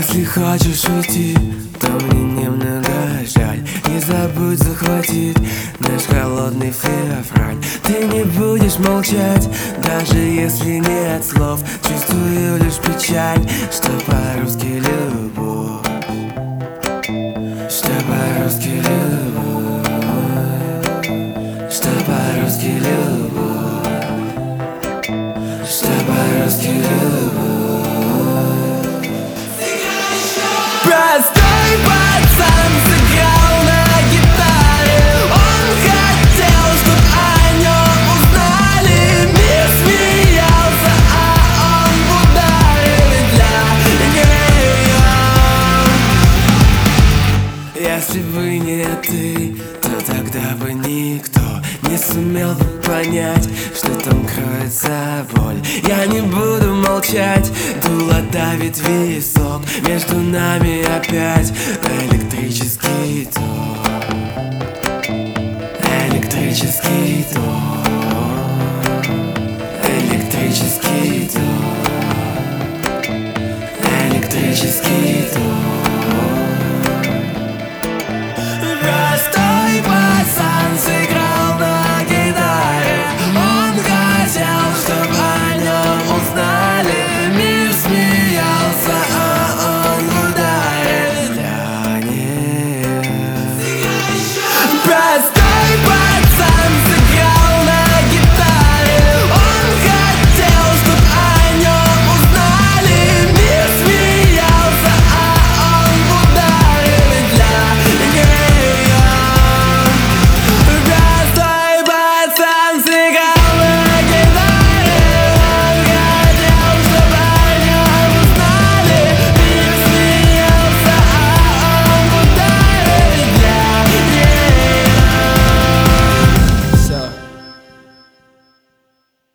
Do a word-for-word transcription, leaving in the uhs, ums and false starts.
Если хочешь уйти, то мне немного жаль. Не забудь захватить наш холодный февраль. Ты не будешь молчать, даже если нет слов. Чувствую лишь печаль, что по-русски любовь, что по-русски любовь, что по-русски любовь, что по-русски любовь. Простой пацан сыграл на гитаре. Он хотел, чтоб о нем узнали. Мир смеялся, а он в ударе для героя. Если бы не ты, то тогда бы никто не сумел бы понять, что там кроется боль. Я не буду молчать, дуло давит висок. Между нами опять электрический ток, электрический ток, электрический ток, электрический ток.